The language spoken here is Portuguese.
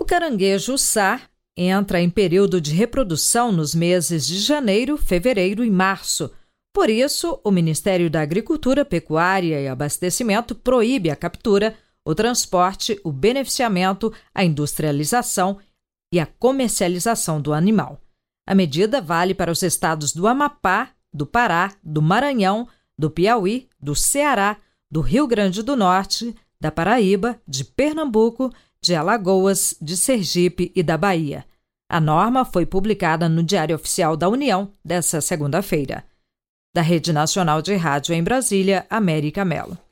O caranguejo sá entra em período de reprodução nos meses de janeiro, fevereiro e março. Por isso, o Ministério da Agricultura, Pecuária e Abastecimento proíbe a captura, o transporte, o beneficiamento, a industrialização e a comercialização do animal. A medida vale para os estados do Amapá, do Pará, do Maranhão, do Piauí, do Ceará, do Rio Grande do Norte, da Paraíba, de Pernambuco, de Alagoas, de Sergipe e da Bahia. A norma foi publicada no Diário Oficial da União desta segunda-feira. Da Rede Nacional de Rádio em Brasília, América Mello.